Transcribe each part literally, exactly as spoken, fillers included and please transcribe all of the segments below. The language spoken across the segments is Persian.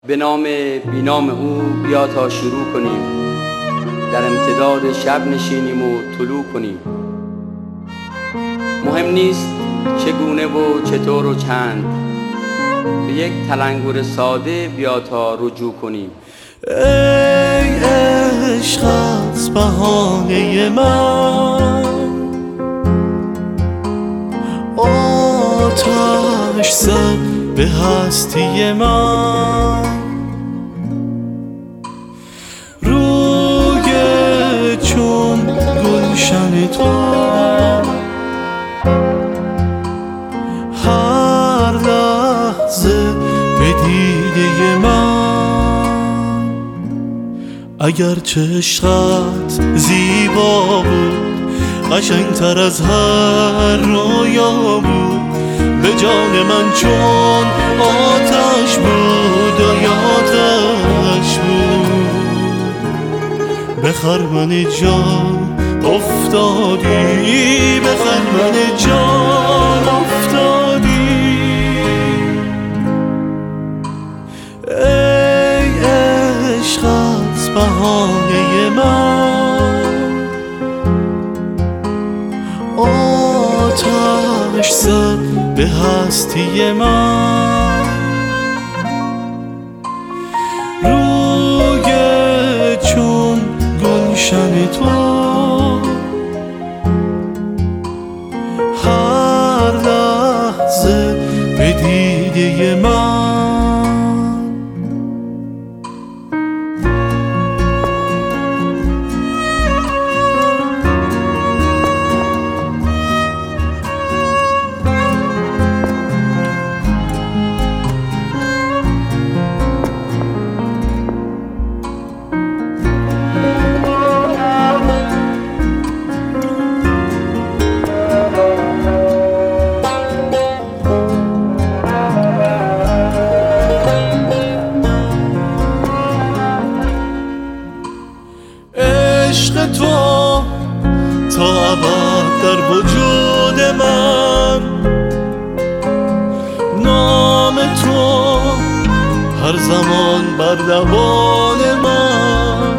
به نام بینام او بیا تا شروع کنیم، در امتداد شب نشینیم و طلوع کنیم. مهم نیست چگونه و چطور و چند، به یک تلنگر ساده بیا تا رجوع کنیم. ای عشق از بهانه من، آتش زد به هستی من، روی چون گلشن تو هر لحظه به دیده من. اگر چشقت زیبا بود، قشنگتر از هر رویا بود، به جان من چون آتش بود و آتش بود. به خرمن جان افتادی، به خرمن جان افتادی. ای عشق از بهانه من، آتش زد به هستی من، روی چون گلشن تو هر لحظه به دیده من. عشق تو تا ابد در وجود من، نام تو هر زمان بر لبان من.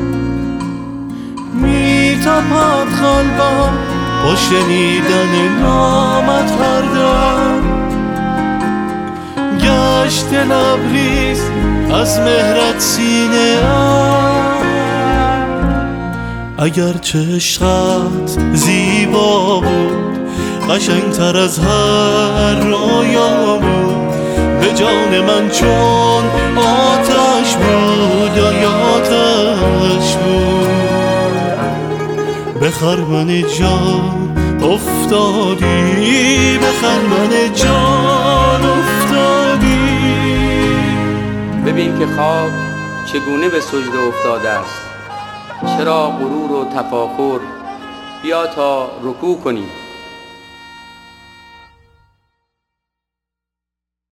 میتپد قلبم با شنیدن نامت هر دم، گشت لبریز از مهرت سینه ام. اگر چشقت زیبا بود، قشنگتر از هر رویا بود، به جان من چون آتش بود و آتش بود. به خرمن جان افتادی، به خرمن جان افتادی. ببین که خاک چگونه به سجده افتاده است، چرا غرور و تفاخر، بیا تا رکوع کنیم.